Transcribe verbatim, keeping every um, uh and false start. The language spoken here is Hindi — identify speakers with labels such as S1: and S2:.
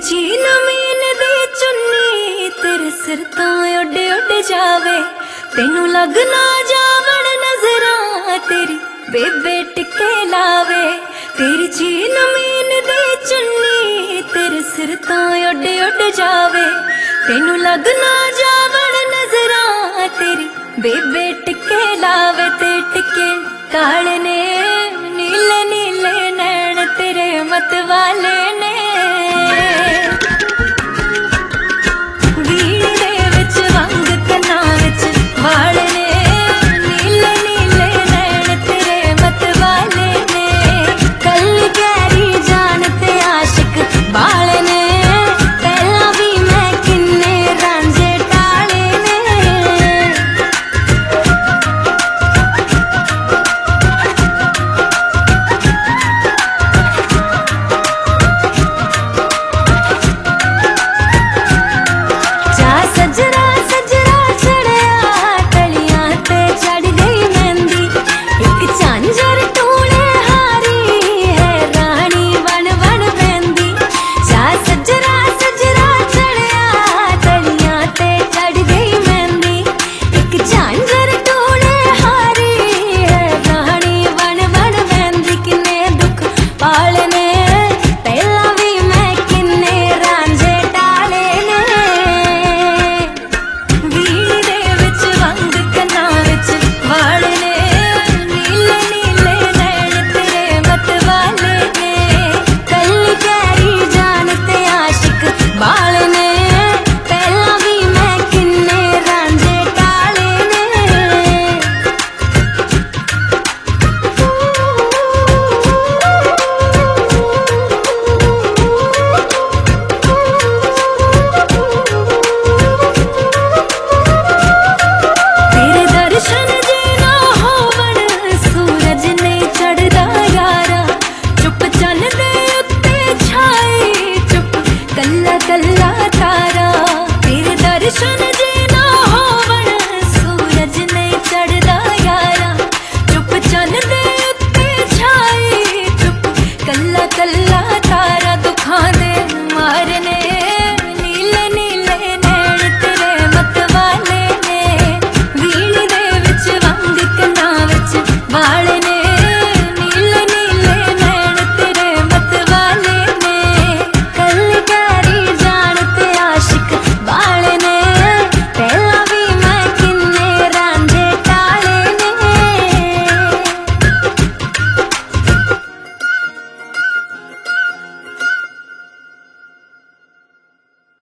S1: चीन मीन दी चुन्नी तेरे सिर तो उड उड जावे, तेनू लग ना जावण नजरां तेरी बेबे टिके लावे। तेरी चीन मीन दी चुन्नी तेरे सिर तो उड उड जावे, तेनू लग ना जावण नजरां तेरी बेबे टिके लावे। ते टिके काले ने